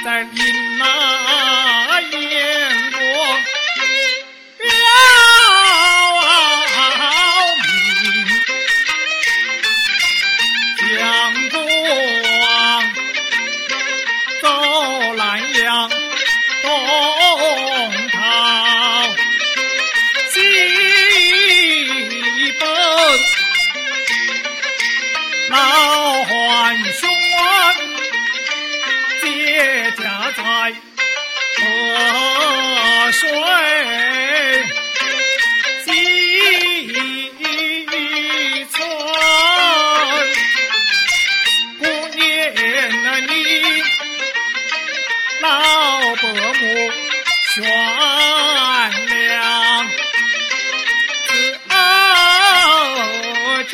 在林那眼光要明，江光走南阳东逃西奔，老浣熊借家在河水西村，不念你老伯母悬梁自今，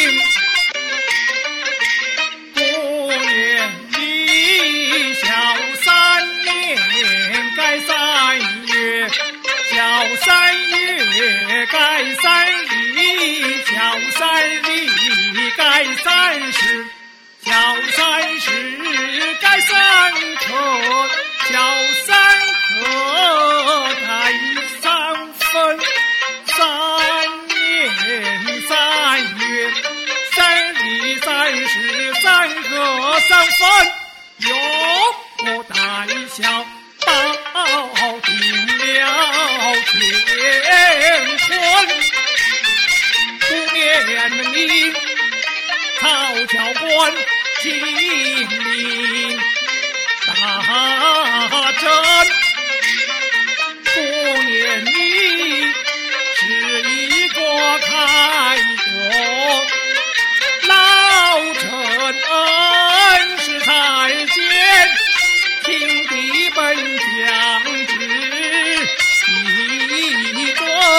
不念你小三年改3月，小3月改3日，小3日改30，小30改3刻，小3刻改3分，3年3月3日30，3刻3分，永不待小，到定了乾坤，不念你曹教官亲临大阵，不念你是一国开国，老臣恩师才见，听敌本将之一尊，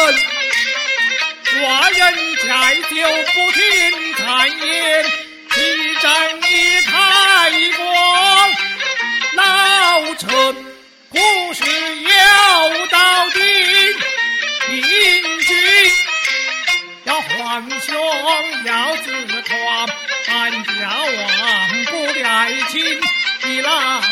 寡人再就不听谗言，一战一开国，老臣故事要到底，明君要皇兄要自狂，俺家王不爱卿，你来